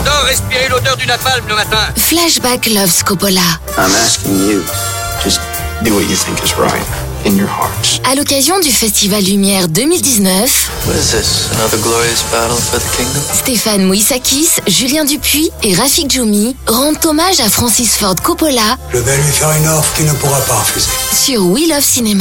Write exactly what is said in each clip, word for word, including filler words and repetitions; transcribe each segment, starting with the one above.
J'adore respirer l'odeur du napalm le matin. Flashback loves Coppola. I'm asking you, just do what you think is right in your hearts. À l'occasion du Festival Lumière deux mille dix-neuf, What is this? Another glorious battle for the kingdom? Stéphane Moïsakis, Julien Dupuis et Rafik Djoumi rendent hommage à Francis Ford Coppola. Je vais lui faire une offre qu'il ne pourra pas refuser. Sur We Love Cinéma.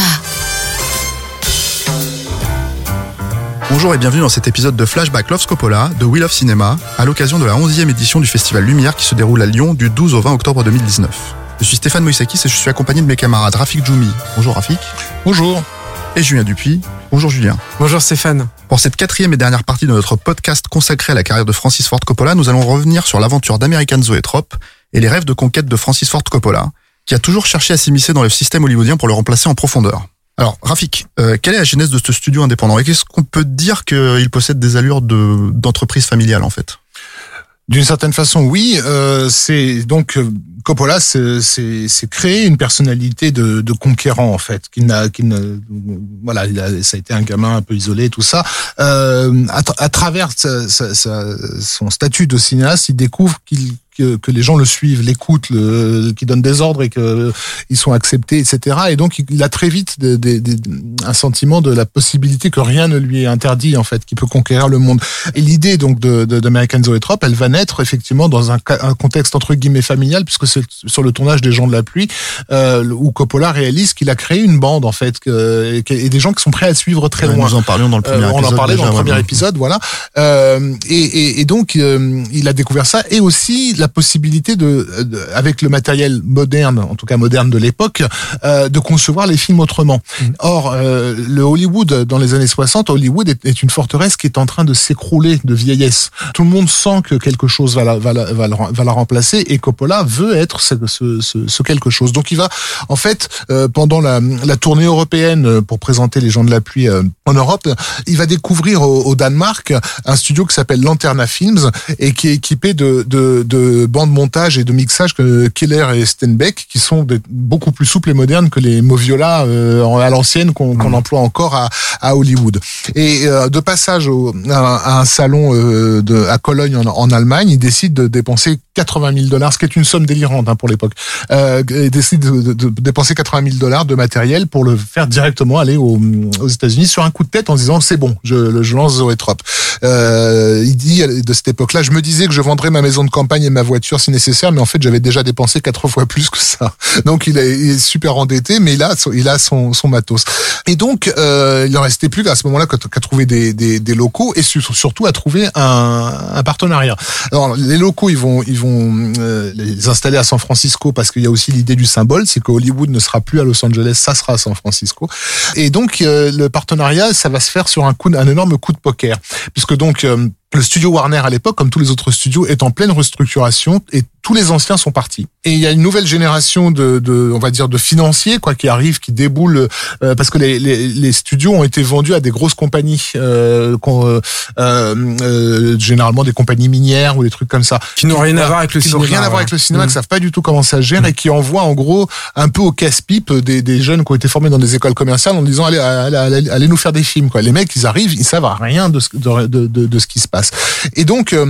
Bonjour et bienvenue dans cet épisode de Flashback Loves Coppola de We Love Cinéma à l'occasion de la onzième édition du Festival Lumière qui se déroule à Lyon du douze au vingt octobre deux mille dix-neuf. Je suis Stéphane Moïsakis et je suis accompagné de mes camarades Rafik Djoumi. Bonjour Rafik. Bonjour. Et Julien Dupuis. Bonjour Julien. Bonjour Stéphane. Pour cette quatrième et dernière partie de notre podcast consacré à la carrière de Francis Ford Coppola, nous allons revenir sur l'aventure d'American Zoetrope et les rêves de conquête de Francis Ford Coppola, qui a toujours cherché à s'immiscer dans le système hollywoodien pour le remplacer en profondeur. Alors, Rafik, euh, quelle est la genèse de ce studio indépendant et qu'est-ce qu'on peut dire qu'il possède des allures de, d'entreprise familiale en fait ? D'une certaine façon, oui. Euh, c'est donc Coppola, c'est, c'est, c'est créé une personnalité de, de conquérant en fait, qui n'a, qui ne, voilà, il a, ça a été un gamin un peu isolé, tout ça. Euh, à, à travers sa, sa, sa, son statut de cinéaste, il découvre qu'il Que, que les gens le suivent, l'écoutent, le, qui donnent des ordres et que ils sont acceptés, et cetera. Et donc il a très vite de, de, de, un sentiment de la possibilité que rien ne lui est interdit en fait, qu'il peut conquérir le monde. Et l'idée donc de, de d'American Zoetrope, elle va naître effectivement dans un, un contexte entre guillemets familial, puisque c'est sur le tournage des Gens de la pluie euh, où Coppola réalise qu'il a créé une bande en fait, que, et des gens qui sont prêts à suivre très ouais, loin. Nous en parlions dans le premier euh, épisode. On en parlait déjà, dans le premier ouais, épisode, voilà. Euh, et, et, et donc euh, il a découvert ça, et aussi la possibilité de, de, avec le matériel moderne, en tout cas moderne de l'époque, euh, de concevoir les films autrement. Mmh. Or, euh, le Hollywood dans les années soixante, Hollywood est, est une forteresse qui est en train de s'écrouler de vieillesse. Tout le monde sent que quelque chose va la, va la, va la, va la remplacer, et Coppola veut être ce, ce, ce, ce quelque chose. Donc, il va, en fait, euh, pendant la, la tournée européenne pour présenter les Gens de la pluie euh, en Europe, il va découvrir au, au Danemark un studio qui s'appelle Lanterna Films et qui est équipé de, de, de bandes montage et de mixage que Keller et Steinbeck, qui sont des, beaucoup plus souples et modernes que les Moviola euh, à l'ancienne qu'on, qu'on emploie encore à, à Hollywood. Et euh, de passage au, à, à un salon euh, de, à Cologne en, en Allemagne, il décide de dépenser quatre-vingt mille dollars, ce qui est une somme délirante hein, pour l'époque. Euh, il décide de, de, de dépenser quatre-vingt mille dollars de matériel pour le faire directement aller au, aux États-Unis sur un coup de tête en disant c'est bon, je, je lance Zoetrope. Euh, il dit de cette époque-là, je me disais que je vendrais ma maison de campagne et ma voiture si nécessaire, mais en fait j'avais déjà dépensé quatre fois plus que ça. Donc il est, il est super endetté, mais il a, il a son, son matos. Et donc euh, il en restait plus à ce moment-là qu'à, qu'à trouver des, des, des locaux et surtout à trouver un, un partenariat. Alors les locaux ils vont, ils vont euh, les installer à San Francisco parce qu'il y a aussi l'idée du symbole, c'est que Hollywood ne sera plus à Los Angeles, ça sera à San Francisco. Et donc euh, le partenariat, ça va se faire sur un coup, un énorme coup de poker, puisque donc euh, le studio Warner à l'époque, comme tous les autres studios, est en pleine restructuration et tous les anciens sont partis. Et il y a une nouvelle génération de, de on va dire, de financiers quoi qui arrivent, qui déboulent euh, parce que les, les, les studios ont été vendus à des grosses compagnies, euh, euh, euh, généralement des compagnies minières ou des trucs comme ça, qui n'ont rien à voir avec le qui cinéma, n'ont rien à voir avec le cinéma, mmh. qui savent pas du tout comment ça se gère mmh. et qui envoient en gros un peu au casse-pipe des, des jeunes qui ont été formés dans des écoles commerciales en disant allez, allez, allez, allez nous faire des films quoi. Les mecs ils arrivent, ils savent rien de ce, de, de, de, de ce qui se passe. Et donc, euh,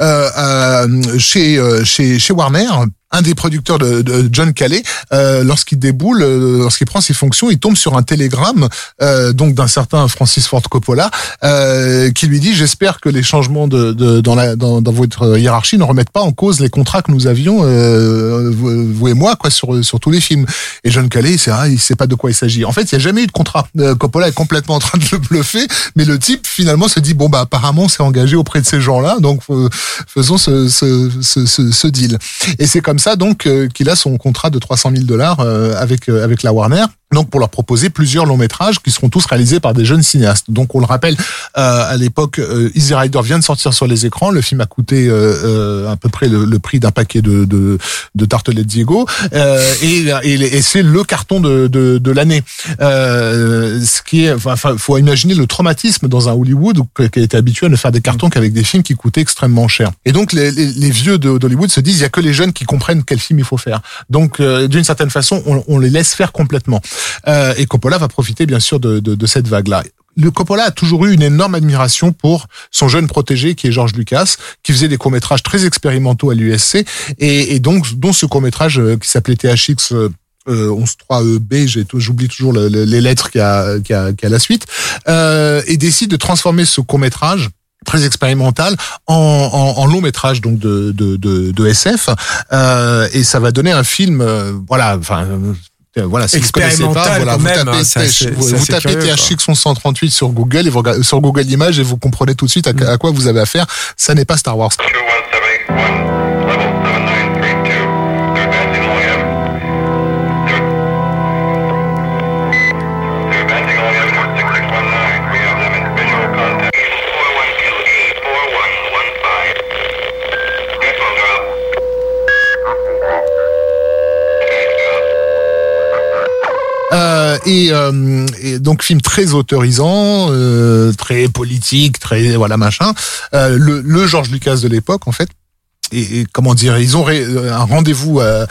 euh, chez, chez, chez Warner, un des producteurs de, de John Calley, euh, lorsqu'il déboule, euh, lorsqu'il prend ses fonctions, il tombe sur un télégramme euh, donc d'un certain Francis Ford Coppola euh, qui lui dit j'espère que les changements de, de dans la dans, dans votre hiérarchie ne remettent pas en cause les contrats que nous avions euh, vous, vous et moi quoi sur sur tous les films. Et John Calley c'est ah, il sait pas de quoi il s'agit. En fait, il y a jamais eu de contrat. Euh, Coppola est complètement en train de le bluffer, mais le type finalement se dit bon bah apparemment c'est engagé auprès de ces gens-là, donc euh, faisons ce ce, ce ce ce deal. Et c'est comme ça ça donc euh, qu'il a son contrat de trois cent mille dollars euh, avec euh, avec la Warner. Donc pour leur proposer plusieurs longs métrages qui seront tous réalisés par des jeunes cinéastes. Donc on le rappelle, euh, à l'époque, euh, Easy Rider vient de sortir sur les écrans. Le film a coûté euh, euh, à peu près le, le prix d'un paquet de de, de tartelettes Diego, euh, et, et, et c'est le carton de de, de l'année. Euh, ce qui est, enfin, faut imaginer le traumatisme dans un Hollywood qui a été habitué à ne faire des cartons qu'avec des films qui coûtaient extrêmement cher. Et donc les, les, les vieux de, d'Hollywood se disent il y a que les jeunes qui comprennent quel film il faut faire. Donc euh, d'une certaine façon, on, on les laisse faire complètement. Euh, et Coppola va profiter bien sûr de, de, de cette vague-là. le Coppola a toujours eu une énorme admiration pour son jeune protégé qui est George Lucas, qui faisait des courts-métrages très expérimentaux à l'U S C, et, et donc dont ce court-métrage qui s'appelait T H X Euh, onze trois E B, j'ai, j'oublie toujours le, le, les lettres qu'il y a, qu'il y a, qu'il y a la suite, euh, et décide de transformer ce court-métrage très expérimental en, en, en long métrage donc de, de, de, de S F, euh, et ça va donner un film, euh, voilà, enfin. Euh, Voilà, si vous connaissez pas, voilà, vous même, tapez, hein, c'est, c'est, vous, c'est vous tapez T H X onze trente-huit sur Google et vous regardez, sur Google Images, et vous comprenez tout de suite à, à quoi vous avez affaire. Ça n'est pas Star Wars. Euh, et, euh, et donc film très autorisant, euh, très politique, très voilà machin. Euh, le, le George Lucas de l'époque en fait. Et, et comment dire, ils ont ré, un rendez-vous euh,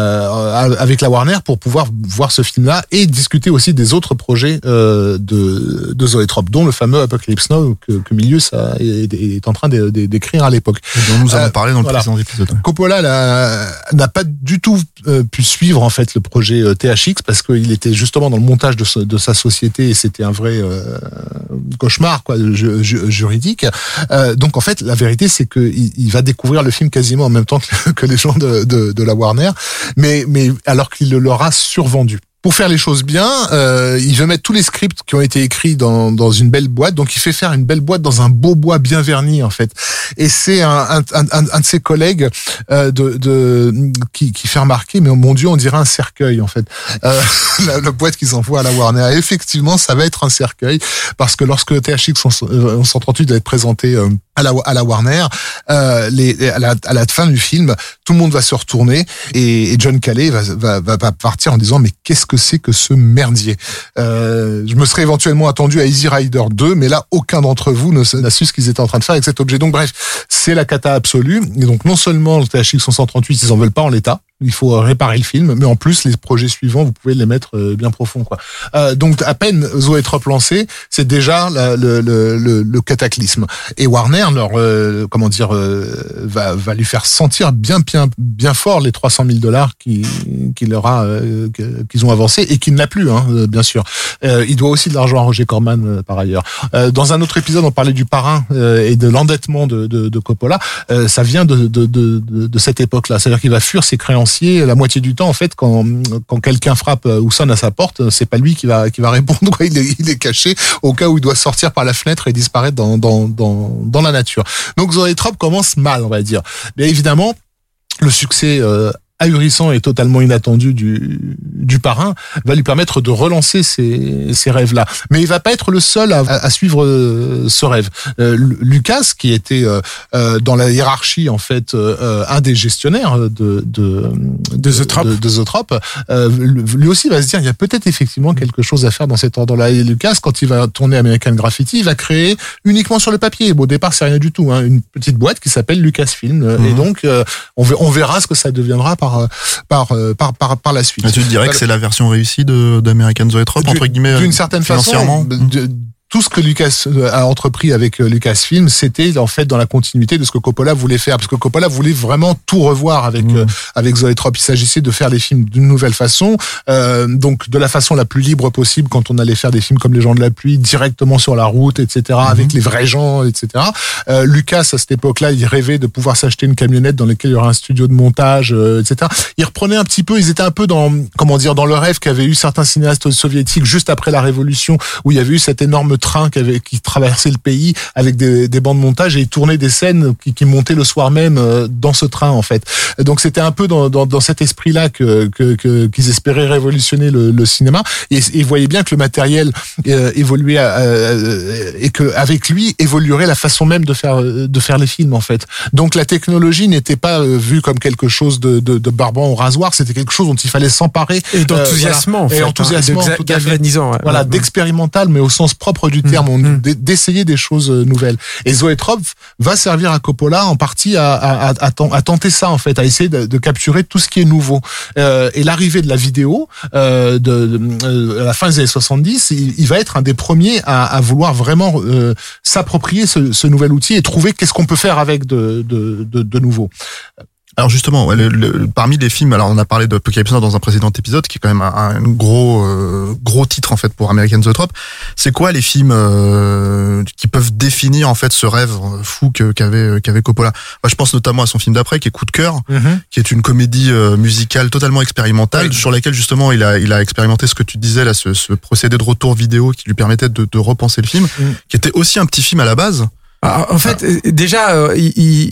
euh, avec la Warner pour pouvoir voir ce film-là et discuter aussi des autres projets euh, de, de Zoetrope, dont le fameux Apocalypse Now que, que Milius a, est, est en train de, de, d'écrire à l'époque. Et dont nous avons euh, parlé dans le voilà. précédent épisode. Coppola là, n'a pas du tout euh, pu suivre en fait le projet euh, T H X parce qu'il était justement dans le montage de, ce, de sa société et c'était un vrai euh, cauchemar quoi, ju, ju, juridique. Euh, donc en fait, la vérité c'est que il, il va découvrir le film quasiment en même temps que, que les gens de, de, de la Warner, mais, mais alors qu'il le leur a survendu. Pour faire les choses bien, euh, il veut mettre tous les scripts qui ont été écrits dans, dans une belle boîte, donc il fait faire une belle boîte dans un beau bois bien verni en fait. Et c'est un, un, un, un de ses collègues euh, de, de qui, qui fait remarquer, mais oh mon Dieu, on dirait un cercueil en fait. Euh, la, la boîte qu'ils envoient à la Warner. Et effectivement, ça va être un cercueil parce que lorsque T H X onze trente-huit va être présenté euh, à la à la Warner, euh, les, à la à la fin du film, tout le monde va se retourner et, et John Calley va, va va va partir en disant mais qu'est-ce que c'est que ce merdier. Euh, je me serais éventuellement attendu à Easy Rider deux, mais là, aucun d'entre vous n'a su ce qu'ils étaient en train de faire avec cet objet. Donc bref, c'est la cata absolue. Et donc non seulement le T H X onze trente-huit, ils en veulent pas en l'état, il faut réparer le film, mais en plus, les projets suivants, vous pouvez les mettre bien profond, quoi. Euh, donc, à peine Zoetrope lancé, c'est déjà la, le, le, le, le cataclysme. Et Warner, leur, euh, comment dire, euh, va, va lui faire sentir bien, bien, bien fort les trois cent mille dollars qui, qu'il aura, euh, qu'ils ont avancé et qu'il n'a plus, hein, bien sûr. Euh, il doit aussi de l'argent à Roger Corman, euh, par ailleurs. Euh, dans un autre épisode, on parlait du parrain euh, et de l'endettement de, de, de Coppola. Euh, ça vient de, de, de, de, de cette époque-là. C'est-à-dire qu'il va fuir ses créanciers la moitié du temps en fait quand quand quelqu'un frappe ou sonne à sa porte, c'est pas lui qui va qui va répondre, il est il est caché au cas où il doit sortir par la fenêtre et disparaître dans dans dans dans la nature. Donc Zoetrope commence mal, on va dire. Mais évidemment, le succès euh, ahurissant et totalement inattendu du du parrain va lui permettre de relancer ces ces rêves-là. Mais il va pas être le seul à, à suivre euh, ce rêve. Euh, Lucas, qui était euh, euh, dans la hiérarchie en fait euh, un des gestionnaires de de de Zoetrope, de, de Zoetrope euh, lui aussi va se dire il y a peut-être effectivement quelque chose à faire dans cet ordre-là. Et Lucas, quand il va tourner American Graffiti, il va créer uniquement sur le papier. Bon, au départ, c'est rien du tout, hein, une petite boîte qui s'appelle Lucasfilm. Mmh. Et donc, euh, on, on verra ce que ça deviendra par par par par par la suite. Mais tu dirais que c'est la version réussie de d'American Zoetrope entre guillemets d'une certaine façon. De, tout ce que Lucas a entrepris avec Lucasfilm, c'était en fait dans la continuité de ce que Coppola voulait faire, parce que Coppola voulait vraiment tout revoir avec mmh. euh, avec Zoetrope. Il s'agissait de faire les films d'une nouvelle façon, euh, donc de la façon la plus libre possible quand on allait faire des films comme Les Gens de la Pluie, directement sur la route, et cetera, mmh. avec les vrais gens, et cetera. Euh, Lucas, à cette époque-là, il rêvait de pouvoir s'acheter une camionnette dans laquelle il y aurait un studio de montage, euh, et cetera. Il reprenait un petit peu, ils étaient un peu dans, comment dire, dans le rêve qu'avaient eu certains cinéastes soviétiques juste après la Révolution, où il y avait eu cette énorme train qui, avait, qui traversait le pays avec des, des bancs de montage et ils tournaient des scènes qui, qui montaient le soir même dans ce train en fait. Donc c'était un peu dans, dans, dans cet esprit-là que, que, que qu'ils espéraient révolutionner le, le cinéma et, et ils voyaient bien que le matériel euh, évoluait euh, et que avec lui évoluerait la façon même de faire de faire les films en fait. Donc la technologie n'était pas euh, vue comme quelque chose de, de, de barbant au rasoir, c'était quelque chose dont il fallait s'emparer et d'enthousiasmant, euh, voilà, en fait, et enthousiasmant, hein, de galvanisant, ouais. voilà, ouais. d'expérimental mais au sens propre propre du terme, on, mmh. d'essayer des choses nouvelles. Et Zoetrope va servir à Coppola en partie à, à, à, à tenter ça en fait, à essayer de, de capturer tout ce qui est nouveau. Euh, et l'arrivée de la vidéo euh, de, de, à la fin des années soixante-dix, il, il va être un des premiers à, à vouloir vraiment euh, s'approprier ce, ce nouvel outil et trouver qu'est-ce qu'on peut faire avec de, de, de, de nouveau. Alors justement, le, le, parmi les films, alors on a parlé d'Apocalypse Now dans un précédent épisode, qui est quand même un, un gros euh, gros titre en fait pour American Zoetrope. C'est quoi les films euh, qui peuvent définir en fait ce rêve fou que, qu'avait qu'avait Coppola? Moi, je pense notamment à son film d'après, qui est Coup de cœur, mm-hmm. qui est une comédie euh, musicale totalement expérimentale, oui. sur laquelle justement il a il a expérimenté ce que tu disais là, ce, ce procédé de retour vidéo qui lui permettait de, de repenser le film, mm. qui était aussi un petit film à la base. En fait, ah. déjà, euh, il,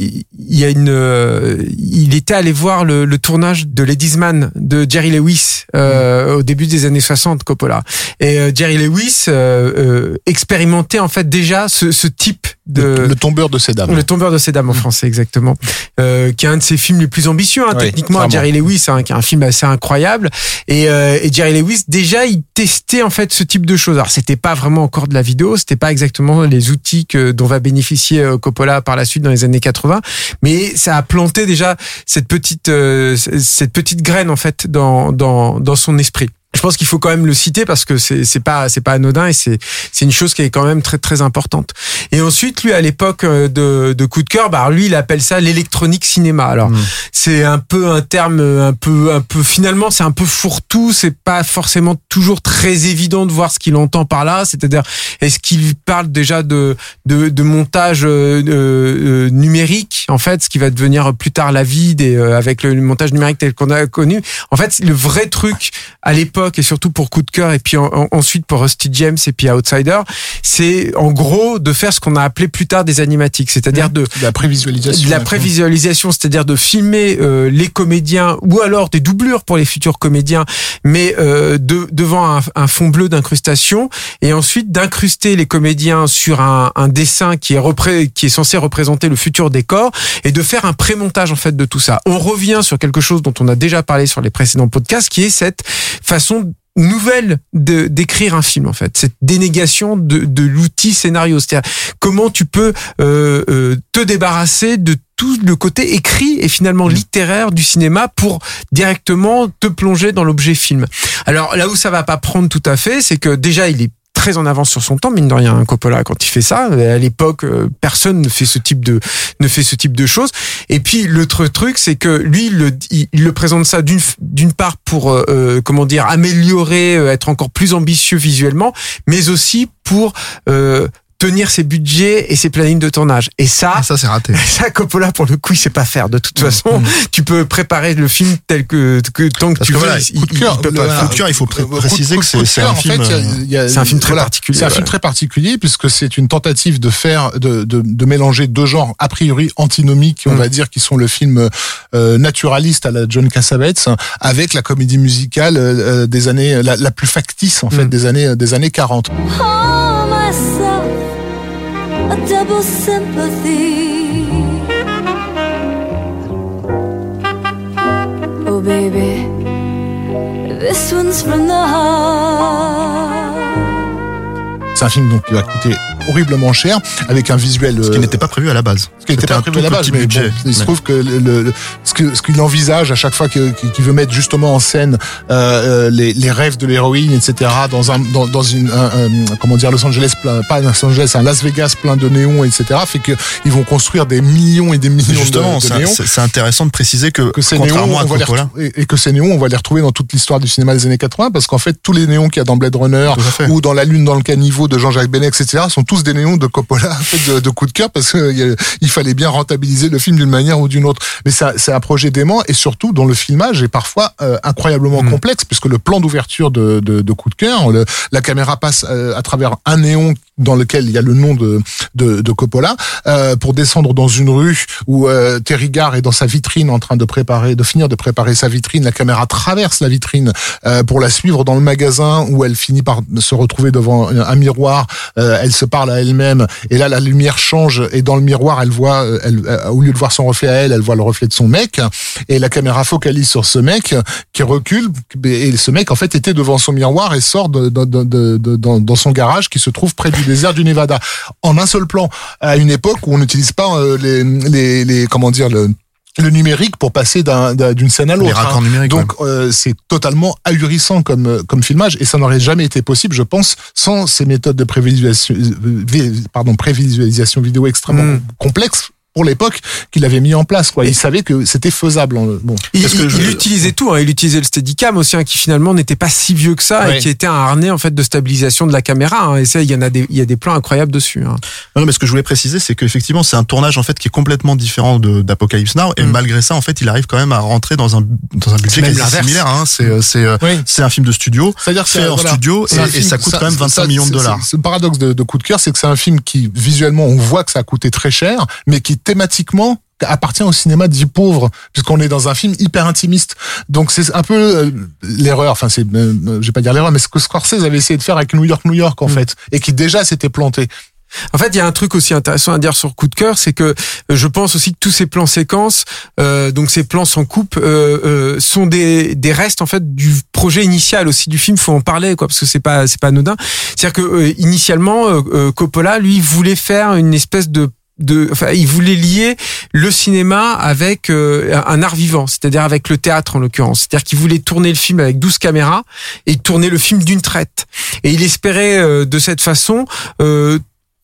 il y a une, euh, il était allé voir le, le tournage de Ladies Man de Jerry Lewis euh, mmh. au début des années soixante, Coppola. Et euh, Jerry Lewis euh, euh, expérimentait en fait déjà ce, ce type de le, le tombeur de ces dames. Le tombeur de ces dames en mmh. français, exactement. Euh, qui est un de ses films les plus ambitieux, hein, oui, techniquement. Clairement. Jerry Lewis, hein, qui est un film assez incroyable. Et, euh, et Jerry Lewis, déjà, il testait en fait ce type de choses. Alors, c'était pas vraiment encore de la vidéo, c'était pas exactement les outils que dont va bénéficier Coppola par la suite dans les années quatre-vingts, mais ça a planté déjà cette petite euh, cette petite graine en fait dans dans dans son esprit. Je pense qu'il faut quand même le citer parce que c'est c'est pas c'est pas anodin et c'est c'est une chose qui est quand même très très importante. Et ensuite lui à l'époque de de Coup de cœur, bah lui il appelle ça l'électronique cinéma. Alors mmh. c'est un peu un terme un peu un peu finalement c'est un peu fourre-tout, c'est pas forcément toujours très évident de voir ce qu'il entend par là, c'est-à-dire est-ce qu'il parle déjà de de de montage euh, euh, numérique en fait, ce qui va devenir plus tard la vide et euh, avec le montage numérique tel qu'on a connu. En fait, le vrai truc à l'époque et surtout pour Coup de cœur et puis en, en, ensuite pour Rusty James et puis Outsider, c'est en gros de faire ce qu'on a appelé plus tard des animatiques, c'est-à-dire de, de la prévisualisation. De la prévisualisation, c'est-à-dire de filmer euh, les comédiens ou alors des doublures pour les futurs comédiens, mais euh, de, devant un, un fond bleu d'incrustation et ensuite d'incruster les comédiens sur un, un dessin qui est, repré, qui est censé représenter le futur décor et de faire un pré-montage en fait de tout ça. On revient sur quelque chose dont on a déjà parlé sur les précédents podcasts, qui est cette façon nouvelle de d'écrire un film en fait, cette dénégation de de l'outil scénario, c'est-à-dire comment tu peux euh, euh, te débarrasser de tout le côté écrit et finalement littéraire du cinéma pour directement te plonger dans l'objet film. Alors là où ça va pas prendre tout à fait, c'est que déjà il est très en avance sur son temps, mine de rien, Coppola, quand il fait ça. À l'époque, personne ne fait ce type de, ne fait ce type de choses. Et puis, l'autre truc, c'est que lui, il le, il, il le présente ça d'une, d'une part pour, euh, comment dire, améliorer, être encore plus ambitieux visuellement, mais aussi pour, euh, tenir ses budgets et ses plannings de tournage. Et ça, ah, ça c'est raté. Ça, Coppola, pour le coup, il sait pas faire. De toute façon, mmh. tu peux préparer le film tel que, que tant que Parce tu que veux. Voilà, il, coup de cœur, il, il peut pas. Coup de cœur, il faut pré- préciser coup, que c'est, c'est un film. En fait, il y a, c'est un film très voilà, particulier. C'est un ouais. film très particulier puisque c'est une tentative de faire, de, de, de mélanger deux genres a priori antinomiques, on mmh. va dire, qui sont le film euh, naturaliste à la John Cassavetes avec la comédie musicale euh, des années, la, la plus factice en fait, mmh. des années, des années quarante. A double sympathy. Oh baby, this one's from the heart. C'est un film donc qui va coûter horriblement cher, avec un visuel... Ce qui n'était pas prévu à la base. Ce qui n'était pas prévu à la base, mais bon, il se trouve que le, le, ce que ce qu'il envisage à chaque fois qu'il, qu'il veut mettre justement en scène euh, les, les rêves de l'héroïne, et cetera, dans un dans, dans une un, un, comment dire Los Angeles, plein, pas Los Angeles, un Las Vegas plein de néons, et cetera, fait que ils vont construire des millions et des millions justement, de, de néons. C'est, c'est intéressant de préciser que, que ces contrairement néons, à Coppola, et, et que ces néons, on va les retrouver dans toute l'histoire du cinéma des années quatre-vingts, parce qu'en fait tous les néons qu'il y a dans Blade Runner ou dans La Lune dans le caniveau de Jean-Jacques Benet, et cetera, sont tous des néons de Coppola. En fait, de, de Coup de cœur, parce qu'il il fallait bien rentabiliser le film d'une manière ou d'une autre. Mais ça, c'est un projet dément, et surtout dont le filmage est parfois euh, incroyablement mmh. complexe, puisque le plan d'ouverture de, de, de Coup de cœur, le, la caméra passe euh, à travers un néon dans lequel il y a le nom de de, de Coppola, euh, pour descendre dans une rue où euh, Terry Garr est dans sa vitrine en train de préparer, de finir de préparer sa vitrine. La caméra traverse la vitrine euh, pour la suivre dans le magasin où elle finit par se retrouver devant un, un miroir. Euh, elle se parle à elle-même et là la lumière change et dans le miroir elle voit, elle, au lieu de voir son reflet à elle, elle voit le reflet de son mec et la caméra focalise sur ce mec qui recule et ce mec en fait était devant son miroir et sort de, de, de, de, de, dans, dans son garage qui se trouve près du désert du Nevada en un seul plan à une époque où on n'utilise pas euh, les, les, les, comment dire, le, le numérique pour passer d'un, d'un, d'une scène à l'autre. Les raccords hein. numériques. Donc ouais. euh, c'est totalement ahurissant comme comme filmage et ça n'aurait jamais été possible, je pense, sans ces méthodes de prévisualisation, pardon, prévisualisation vidéo extrêmement mmh. complexes pour l'époque qu'il avait mis en place, quoi. Il savait que c'était faisable. Bon. Il, Parce que il, je... il utilisait tout, hein. Il utilisait le Steadicam aussi, hein, qui finalement n'était pas si vieux que ça ouais. et qui était un harnais en fait de stabilisation de la caméra. Hein. Et ça, il y en a des, il y a des plans incroyables dessus. Hein. Non, non, mais ce que je voulais préciser, c'est qu'effectivement, c'est un tournage en fait qui est complètement différent de d'Apocalypse Now, et mm. malgré ça, en fait, il arrive quand même à rentrer dans un dans un budget quasi similaire. Hein. C'est c'est oui. c'est un film de studio, c'est-à-dire fait que, en voilà, studio, et, film, et ça coûte ça, quand même vingt-cinq millions de dollars. C'est, c'est, le paradoxe de, de Coup de cœur, c'est que c'est un film qui visuellement, on voit que ça a coûté très cher, mais qui thématiquement appartient au cinéma dit pauvre, puisqu'on est dans un film hyper intimiste. Donc c'est un peu euh, l'erreur, enfin c'est, euh, je vais pas dire l'erreur, mais ce que Scorsese avait essayé de faire avec New York, New York en mmh. fait, et qui déjà s'était planté. En fait, il y a un truc aussi intéressant à dire sur Coup de cœur, c'est que je pense aussi que tous ces plans séquences, euh, donc ces plans sans coupe, euh, euh, sont des des restes en fait du projet initial aussi du film. Faut en parler, quoi, parce que c'est pas c'est pas anodin. C'est-à-dire que euh, initialement, euh, Coppola lui voulait faire une espèce de de enfin il voulait lier le cinéma avec euh, un art vivant, c'est-à-dire avec le théâtre en l'occurrence, c'est-à-dire qu'il voulait tourner le film avec douze caméras et tourner le film d'une traite, et il espérait euh, de cette façon euh,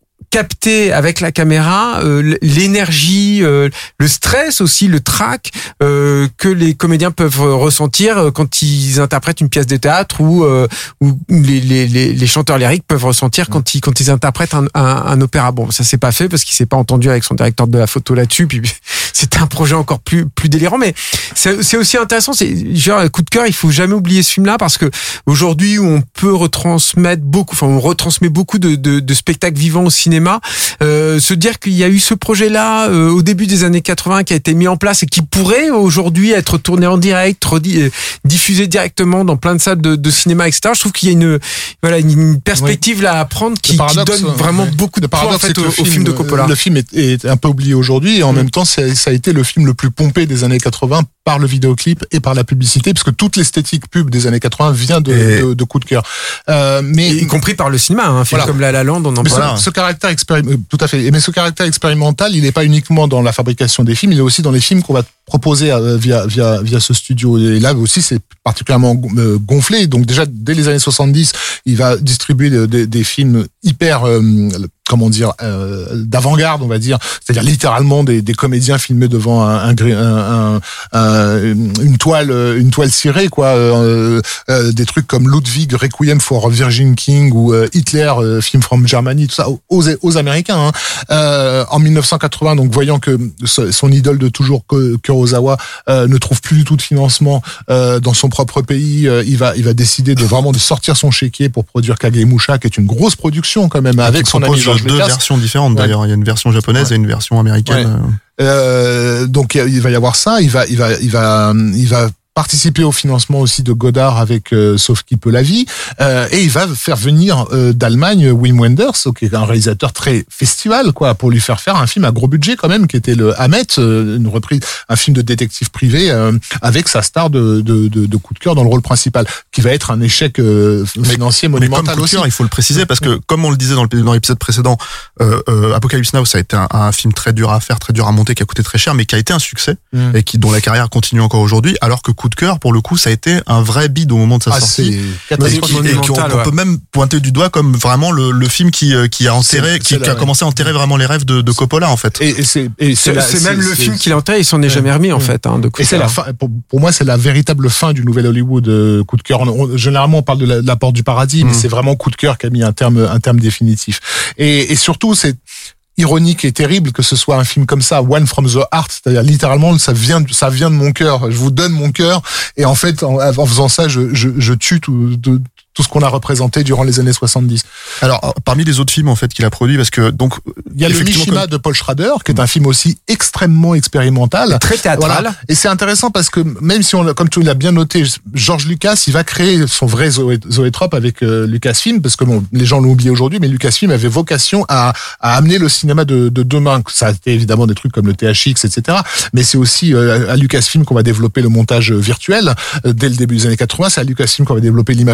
capter avec la caméra euh, l'énergie, euh, le stress aussi, le trac euh, que les comédiens peuvent ressentir quand ils interprètent une pièce de théâtre, ou euh, ou les, les, les, les chanteurs lyriques peuvent ressentir quand ils quand ils interprètent un, un, un opéra. Bon, ça s'est pas fait parce qu'il s'est pas entendu avec son directeur de la photo là-dessus. Puis c'était un projet encore plus plus délirant, mais c'est, c'est aussi intéressant. C'est genre Coup de cœur. Il faut jamais oublier ce film-là, parce que aujourd'hui où on peut retransmettre beaucoup, enfin on retransmet beaucoup de de, de spectacles vivants au cinéma. Euh, se dire qu'il y a eu ce projet-là euh, au début des années quatre-vingts qui a été mis en place et qui pourrait aujourd'hui être tourné en direct, redi- diffusé directement dans plein de salles de, de cinéma, et cetera. Je trouve qu'il y a une voilà une perspective oui. là à prendre qui, qui donne vraiment ouais. beaucoup de poids en fait au, film, au film de Coppola. Le film est, est un peu oublié aujourd'hui, et en mmh. même temps ça, ça a été le film le plus pompé des années quatre-vingts par le vidéoclip et par la publicité, parce que toute l'esthétique pub des années quatre-vingts vient de, et... de, de Coup de cœur. Euh, mais et y compris par le cinéma, hein, un film voilà. comme La La Land, on en parle. Ce, ce caractère expérim... tout à fait. Mais ce caractère expérimental, il n'est pas uniquement dans la fabrication des films, il est aussi dans les films qu'on va proposer euh, via via via ce studio. Et là aussi, c'est particulièrement gonflé. Donc déjà dès les années soixante-dix, il va distribuer des, des, des films hyper euh, comment dire euh, d'avant-garde, on va dire, c'est-à-dire littéralement des, des comédiens filmés devant un, un, un, un, une toile une toile cirée, quoi, euh, euh, des trucs comme Ludwig Requiem for Virgin King ou euh, Hitler euh, film from Germany, tout ça aux, aux Américains. Hein. Euh, en dix-neuf cent quatre-vingts, donc voyant que son idole de toujours, Kurosawa, euh, ne trouve plus du tout de financement euh, dans son propre pays, euh, il va il va décider de vraiment de sortir son chéquier pour produire Kagemusha, qui est une grosse production quand même, avec son ami George deux Lucas. Versions différentes d'ailleurs. Ouais. Il y a une version japonaise ouais. et une version américaine. Ouais. Euh, donc il va y avoir ça. Il va, il va, il va, il va participer au financement aussi de Godard avec euh, Sauf qui peut la vie, euh, et il va faire venir euh, d'Allemagne Wim Wenders, qui est un réalisateur très festival, quoi, pour lui faire faire un film à gros budget quand même, qui était le Hamet, euh, une reprise, un film de détective privé euh, avec sa star de, de, de, de Coup de cœur dans le rôle principal, qui va être un échec euh, financier mais, monumental mais comme aussi. Coup de cœur, il faut le préciser, parce que comme on le disait dans, le, dans l'épisode précédent, euh, euh, Apocalypse Now, ça a été un, un film très dur à faire, très dur à monter, qui a coûté très cher, mais qui a été un succès mmh. et qui dont la carrière continue encore aujourd'hui, alors que Coup de cœur, pour le coup, ça a été un vrai bide au moment de sa ah, sortie, et, qui, et qu'on ouais. peut même pointer du doigt comme vraiment le, le film qui, qui a enterré, c'est, qui, c'est qui a la, commencé à enterrer vraiment les rêves de, de Coppola, en fait. Et, et c'est, et c'est, c'est, la, c'est c'est même c'est, le c'est, film qui l'a enterré, il s'en est jamais remis, en ouais. fait, hein, de Coup de Et c'est la fin, pour, pour moi, c'est la véritable fin du nouvel Hollywood, euh, Coup de cœur. On, on, généralement, on parle de la, de la porte du paradis, mmh. mais c'est vraiment Coup de cœur qui a mis un terme, un terme définitif. Et, et surtout, c'est ironique et terrible que ce soit un film comme ça, One from the Heart, c'est-à-dire littéralement ça vient, ça vient de mon cœur. Je vous donne mon cœur, et en fait, en, en faisant ça, je, je, je tue tout, tout, tout ce qu'on a représenté durant les années soixante-dix. Alors, parmi les autres films en fait qu'il a produit, parce que donc il y a le Mishima comme... de Paul Schrader, qui est un film aussi extrêmement expérimental, très théâtral. Voilà. Et c'est intéressant parce que même si on, comme tu l'as bien noté, George Lucas, il va créer son vrai zoétrope avec euh, Lucasfilm, parce que bon, les gens l'ont oublié aujourd'hui, mais Lucasfilm avait vocation à, à amener le cinéma de, de demain. Ça a été évidemment des trucs comme le T H X, et cetera. Mais c'est aussi euh, à Lucasfilm qu'on va développer le montage virtuel euh, dès le début des années quatre-vingts. C'est à Lucasfilm qu'on va développer l'image de synthèse.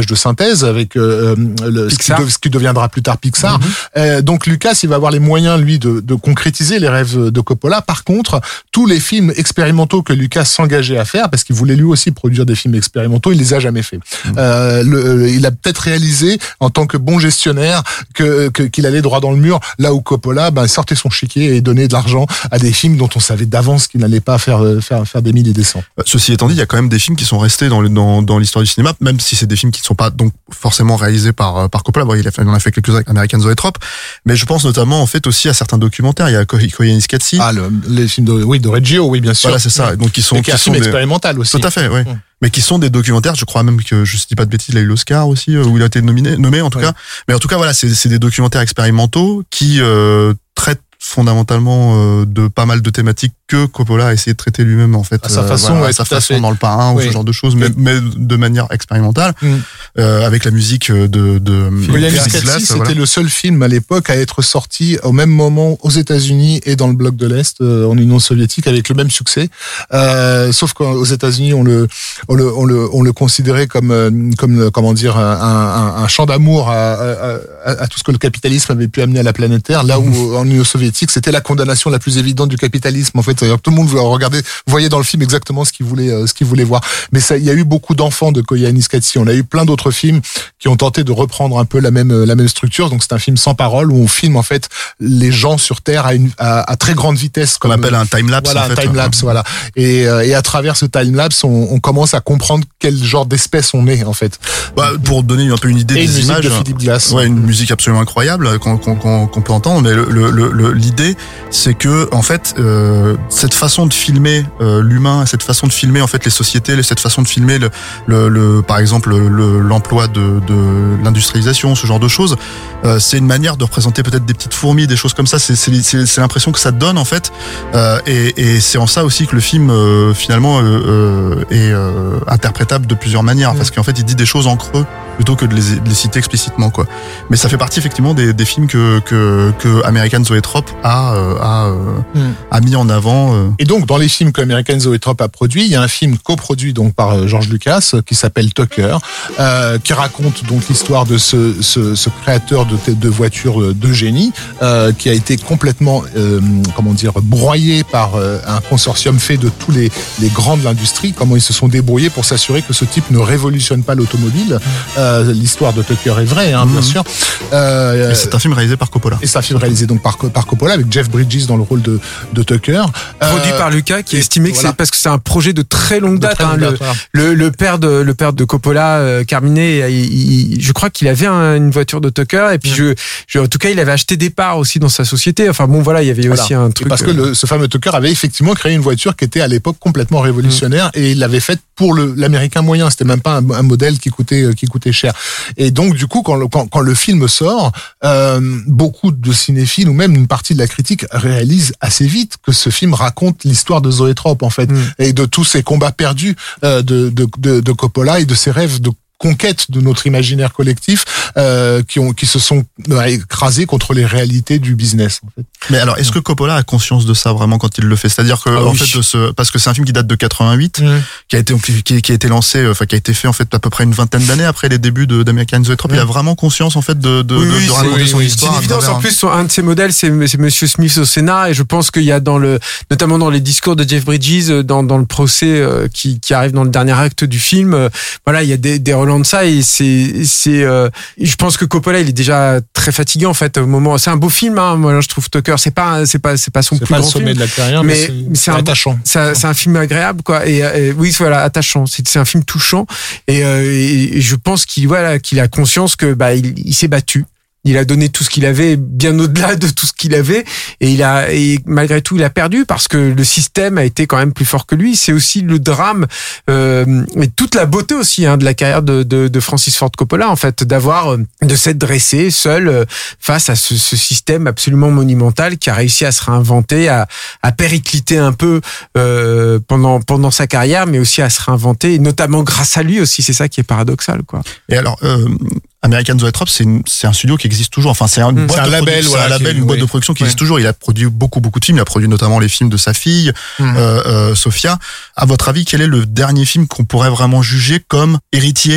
soixante-treize avec euh, le, ce, qui de, ce qui deviendra plus tard Pixar. Mm-hmm. Euh, donc Lucas, il va avoir les moyens, lui, de, de concrétiser les rêves de Coppola. Par contre, tous les films expérimentaux que Lucas s'engageait à faire, parce qu'il voulait lui aussi produire des films expérimentaux, il les a jamais fait. Mm-hmm. Euh, le, il a peut-être réalisé, en tant que bon gestionnaire, que, que qu'il allait droit dans le mur, là où Coppola ben, sortait son chéquier et donnait de l'argent à des films dont on savait d'avance qu'ils n'allaient pas faire, faire, faire des mille et des cents. Ceci étant dit, il y a quand même des films qui sont restés dans, le, dans, dans l'histoire du cinéma, même si c'est des films qui ne sont pas donc forcément réalisés par, par Coppola. Bon, il, a fait, il en a fait quelques-uns avec American Zoetrope, mais je pense notamment en fait aussi à certains documentaires. Il y a Koyaanisqatsi. Ah, le, les films de, oui, de Reggio, oui, bien sûr. Voilà, c'est ça. Donc, qui sont, et qui, qui sont des... expérimental aussi. Tout à fait, oui. Mmh. Mais qui sont des documentaires, je crois même que, je ne dis pas de bêtises, il a eu l'Oscar aussi, où il a été nominé, nommé en tout ouais. cas. Mais en tout cas, voilà, c'est, c'est des documentaires expérimentaux qui euh, traitent fondamentalement euh, de pas mal de thématiques que Coppola a essayé de traiter lui-même en fait à sa euh, façon, voilà, ouais, à sa façon fait. dans le Parrain oui. ou ce genre de choses, mais, mais de manière expérimentale mm. euh, avec la musique de de Koyaanisqatsi, c'était voilà. le seul film à l'époque à être sorti au même moment aux États-Unis et dans le bloc de l'Est euh, en Union soviétique avec le même succès, euh, sauf qu'aux États-Unis on le on le on le on le considérait comme euh, comme comment dire un, un, un chant d'amour à, à, à, à tout ce que le capitalisme avait pu amener à la planète Terre, là où en Union soviétique c'était la condamnation la plus évidente du capitalisme en fait. C'est-à-dire que tout le monde voulait regarder, voyait dans le film exactement ce qu'il voulait, euh, ce qu'il voulait voir. Mais ça, il y a eu beaucoup d'enfants de Koyaanisqatsi. On a eu plein d'autres films qui ont tenté de reprendre un peu la même, la même structure. Donc c'est un film sans parole où on filme en fait les gens sur Terre à une, à, à très grande vitesse. Qu'on appelle un time lapse. Voilà, en un fait, time lapse, voilà. Et, euh, et à travers ce time lapse, on, on commence à comprendre quel genre d'espèce on est en fait. Bah, pour donner un peu une idée et des une images. De Philippe Glass. Ouais, une musique absolument incroyable qu'on, qu'on, qu'on, qu'on peut entendre. Mais le, le, le, l'idée, c'est que en fait, euh, cette façon de filmer euh, l'humain, cette façon de filmer en fait les sociétés, cette façon de filmer le, le, le par exemple le, l'emploi de, de l'industrialisation, ce genre de choses, euh, c'est une manière de représenter peut-être des petites fourmis, des choses comme ça. C'est, c'est, c'est, c'est l'impression que ça donne en fait, euh, et, et c'est en ça aussi que le film euh, finalement euh, euh, est euh, interprétable de plusieurs manières, mmh. parce qu'en fait il dit des choses en creux plutôt que de les, de les citer explicitement quoi. Mais ça fait partie effectivement des, des films que que, que American Zoetrope a euh, a, euh, mmh. a mis en avant. Euh. Et donc dans les films que American Zoetrope a produit, il y a un film coproduit donc par euh, George Lucas qui s'appelle Tucker, euh, qui raconte donc l'histoire de ce, ce, ce créateur de, de voitures de génie euh, qui a été complètement euh, comment dire broyé par euh, un consortium fait de tous les les grands de l'industrie. Comment ils se sont débrouillés pour s'assurer que ce type ne révolutionne pas l'automobile. Euh, l'histoire de Tucker est vraie, hein, mmh. bien sûr. Euh, et c'est un film réalisé par Coppola. Et c'est un film réalisé donc par par Coppola avec Jeff Bridges dans le rôle de de Tucker. Produit euh, par Lucas, qui estimait que voilà. c'est parce que c'est un projet de très longue date. De très hein, longue le, date voilà. le le père de le père de Coppola, euh, Carmine, il, il, je crois qu'il avait un, une voiture de Tucker et puis mmh. je, je en tout cas il avait acheté des parts aussi dans sa société. Enfin bon voilà, il y avait voilà. aussi un truc. Et parce que le, ce fameux Tucker avait effectivement créé une voiture qui était à l'époque complètement révolutionnaire mmh. et il l'avait faite pour le l'américain moyen. C'était même pas un, un modèle qui coûtait qui coûtait cher. Et donc du coup quand le quand, quand le film sort, euh, beaucoup de cinéphiles ou même une partie de la critique réalisent assez vite que ce film raconte l'histoire de Zoetrope en fait mmh. et de tous ces combats perdus euh, de, de de de Coppola et de ses rêves de conquête de notre imaginaire collectif euh, qui ont qui se sont écrasés contre les réalités du business en fait. Mais alors est-ce que Coppola a conscience de ça vraiment quand il le fait, c'est-à-dire que ah, en oui. fait de ce parce que c'est un film qui date de quatre-vingt-huit mmh. qui a été qui, qui a été lancé enfin qui a été fait en fait à peu près une vingtaine d'années après les débuts de d'American Zoetrope, mmh. il a vraiment conscience en fait de de, oui, de, oui, de raconter oui, son oui. histoire. C'est une évidence en plus un de ses modèles c'est c'est Monsieur Smith au Sénat et je pense qu'il y a dans le notamment dans les discours de Jeff Bridges dans dans le procès euh, qui qui arrive dans le dernier acte du film euh, voilà il y a des des relents de ça et c'est c'est euh, je pense que Coppola il est déjà très fatigué en fait au moment c'est un beau film hein, moi je trouve Tucker c'est pas c'est pas c'est pas son c'est plus pas grand le sommet film de la carrière mais, mais c'est, c'est un attachant c'est, c'est un film agréable quoi et, et oui voilà attachant c'est c'est un film touchant et, euh, et je pense qu'il voilà qu'il a conscience que bah il, il s'est battu. Il a donné tout ce qu'il avait, bien au-delà de tout ce qu'il avait, et il a, et malgré tout, il a perdu parce que le système a été quand même plus fort que lui. C'est aussi le drame, euh, et toute la beauté aussi hein, de la carrière de, de, de Francis Ford Coppola, en fait, d'avoir, de s'être dressé seul euh, face à ce, ce système absolument monumental qui a réussi à se réinventer, à, à péricliter un peu euh, pendant pendant sa carrière, mais aussi à se réinventer, et notamment grâce à lui aussi. C'est ça qui est paradoxal, quoi. Et alors. Euh... American Zoetrope, c'est, une, c'est un studio qui existe toujours. Enfin, c'est, une mmh, boîte c'est un de label, produ- voilà, c'est un label, qui, une boîte oui. de production qui ouais. existe toujours. Il a produit beaucoup, beaucoup de films. Il a produit notamment les films de sa fille, mmh. euh, euh, Sophia. À votre avis, quel est le dernier film qu'on pourrait vraiment juger comme héritier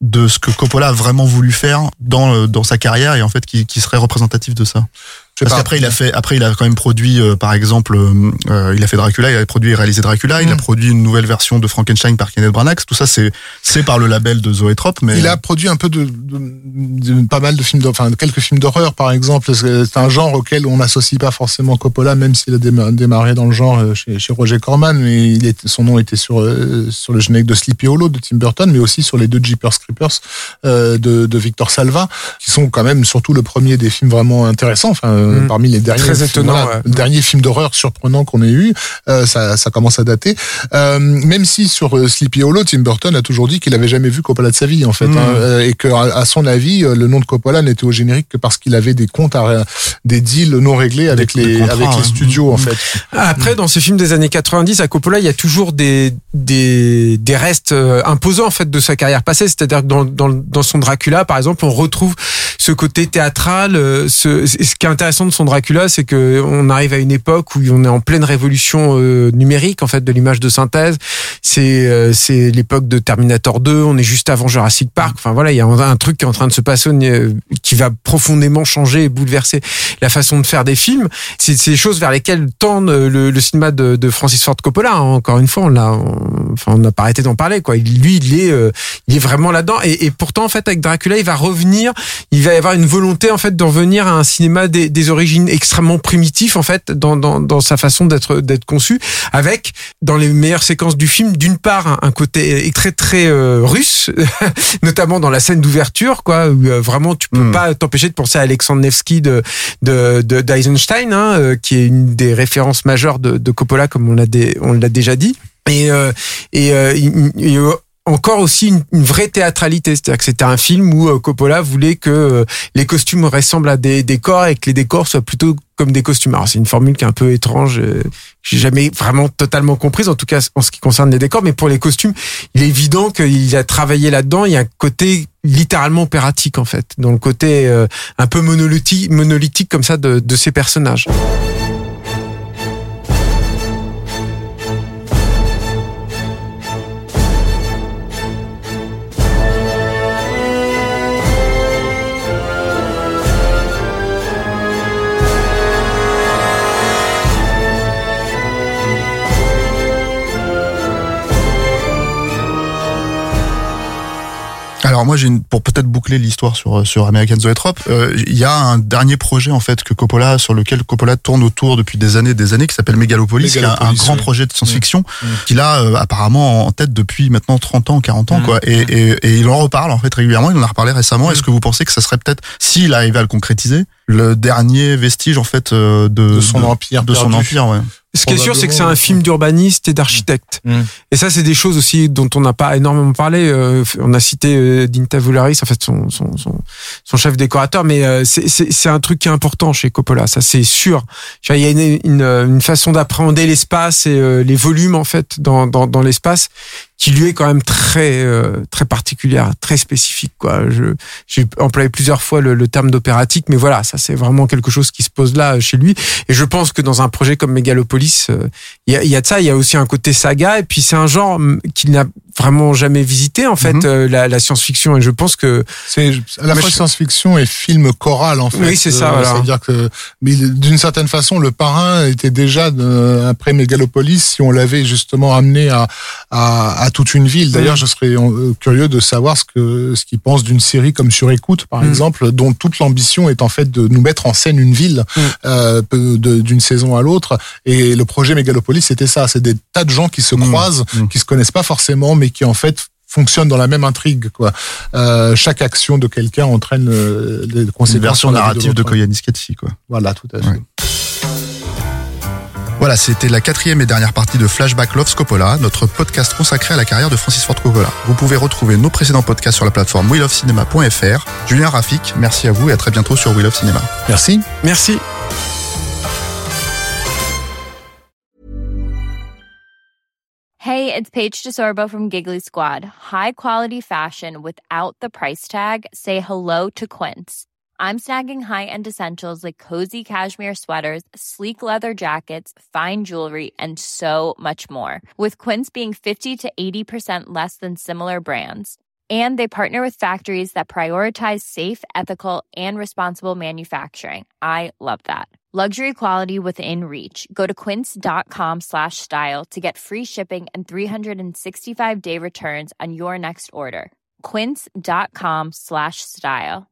de ce que Coppola a vraiment voulu faire dans dans sa carrière et en fait qui, qui serait représentatif de ça. Parce qu'après il a fait, après il a quand même produit, euh, par exemple, euh, il a fait Dracula, il a produit et réalisé Dracula, mmh. il a produit une nouvelle version de Frankenstein par Kenneth Branagh. Tout ça c'est c'est par le label de Zoetrope. Mais il a produit un peu de, de, de pas mal de films, enfin quelques films d'horreur par exemple. C'est un genre auquel on n'associe pas forcément Coppola, même s'il a démarré dans le genre chez, chez Roger Corman. Mais il est, son nom était sur euh, sur le générique de Sleepy Hollow de Tim Burton, mais aussi sur les deux Jeepers Creepers euh, de, de Victor Salva, qui sont quand même surtout le premier des films vraiment intéressants. Enfin. Mmh. Parmi les derniers, très étonnant, voilà, ouais. derniers films d'horreur surprenants qu'on ait eu, euh, ça, ça commence à dater. Euh, même si sur euh, Sleepy Hollow, Tim Burton a toujours dit qu'il avait jamais vu Coppola de sa vie en fait, mmh. hein, euh, et que à, à son avis, le nom de Coppola n'était au générique que parce qu'il avait des comptes, à, des deals non réglés avec des, les des contrats, avec les studios mmh. en fait. Après, dans ces films des années quatre-vingt-dix, à Coppola, il y a toujours des des des restes imposants en fait de sa carrière passée. C'est-à-dire que dans dans dans son Dracula, par exemple, on retrouve ce côté théâtral. Ce, ce qui est intéressant de son Dracula, c'est que on arrive à une époque où on est en pleine révolution euh, numérique en fait de l'image de synthèse. C'est euh, c'est l'époque de Terminator deux. On est juste avant Jurassic Park. Enfin voilà, il y a un, un truc qui est en train de se passer euh, qui va profondément changer et bouleverser la façon de faire des films. C'est ces choses vers lesquelles tend le, le cinéma de, de Francis Ford Coppola. Hein. Encore une fois, on l'a, on, enfin on n'a pas arrêté d'en parler quoi. Lui, il est euh, il est vraiment là-dedans. Et, et pourtant en fait avec Dracula, il va revenir. Il va y avoir une volonté en fait de revenir à un cinéma des, des origines extrêmement primitif en fait dans dans dans sa façon d'être d'être conçu, avec dans les meilleures séquences du film d'une part un, un côté très très euh, russe notamment dans la scène d'ouverture quoi où euh, vraiment tu peux mmh. pas t'empêcher de penser à Alexandre Nevsky de de de d'Eisenstein hein, euh, qui est une des références majeures de, de Coppola comme on l'a dé, on l'a déjà dit et euh, et, euh, et, et encore aussi une, une vraie théâtralité, c'est-à-dire que c'était un film où Coppola voulait que les costumes ressemblent à des décors et que les décors soient plutôt comme des costumes. Alors c'est une formule qui est un peu étrange, euh, j'ai jamais vraiment totalement comprise, en tout cas en ce qui concerne les décors, mais pour les costumes, il est évident qu'il a travaillé là-dedans, il y a un côté littéralement opératique en fait, dans le côté euh, un peu monolithique, monolithique comme ça de, de ces personnages. Alors moi j'ai une, pour peut-être boucler l'histoire sur sur American Zoetrope, euh, il y a un dernier projet en fait que Coppola sur lequel Coppola tourne autour depuis des années des années qui s'appelle Megalopolis, Megalopolis qui est un, un grand oui. projet de science-fiction mmh. qu'il a euh, apparemment en tête depuis maintenant trente ans, quarante ans mmh. quoi et, et et il en reparle en fait régulièrement, il en a reparlé récemment. Mmh. Est-ce que vous pensez que ça serait peut-être, s'il arrivait à le concrétiser, le dernier vestige en fait de de son de, empire de son empire ouais. Ce qui est sûr, c'est que c'est un film d'urbaniste et d'architecte. Mmh. Et ça, c'est des choses aussi dont on n'a pas énormément parlé. Euh, on a cité euh, Dinta Voularis, en fait, son, son, son, son chef décorateur, mais euh, c'est, c'est, c'est un truc qui est important chez Coppola, ça c'est sûr. Il y a une, une, une façon d'appréhender l'espace et euh, les volumes, en fait, dans, dans, dans l'espace, qui lui est quand même très euh, très particulière, très spécifique quoi. Je j'ai employé plusieurs fois le, le terme d'opératique, mais voilà, ça c'est vraiment quelque chose qui se pose là chez lui. Et je pense que dans un projet comme Megalopolis, il euh, y a il y a de ça, il y a aussi un côté saga, et puis c'est un genre qu'il n'a vraiment jamais visité en fait, mm-hmm. euh, la, la science-fiction. Et je pense que c'est à la fois je... science-fiction et film choral en fait. Oui, c'est ça. Euh, voilà. C'est-à-dire que, mais d'une certaine façon, Le Parrain était déjà de, après Megalopolis, si on l'avait justement amené à à, à toute une ville. D'ailleurs, mmh. je serais curieux de savoir ce que ce qu'ils pensent d'une série comme Sur écoute, par mmh. exemple, dont toute l'ambition est en fait de nous mettre en scène une ville mmh. euh, de, d'une saison à l'autre. Et le projet Megalopolis, c'était ça. C'est des tas de gens qui se mmh. croisent, mmh. qui se connaissent pas forcément, mais qui en fait fonctionnent dans la même intrigue, quoi. Euh, chaque action de quelqu'un entraîne euh, les conséquences. Une version narrative de, de Koyaanisqatsi, quoi. Voilà, tout à fait. Ouais. Voilà, c'était la quatrième et dernière partie de Flashback Loves Coppola, notre podcast consacré à la carrière de Francis Ford Coppola. Vous pouvez retrouver nos précédents podcasts sur la plateforme we love cinema point f r. Julien Rafik, merci à vous et à très bientôt sur We Love Cinema. Merci. Merci. Hey, it's Paige DeSorbo from Giggly Squad. High quality fashion without the price tag. Say hello to Quince. I'm snagging high-end essentials like cozy cashmere sweaters, sleek leather jackets, fine jewelry, and so much more. With Quince being fifty to eighty percent less than similar brands. And they partner with factories that prioritize safe, ethical, and responsible manufacturing. I love that. Luxury quality within reach. Go to quince.com slash style to get free shipping and three sixty-five day returns on your next order. Quince.com slash style.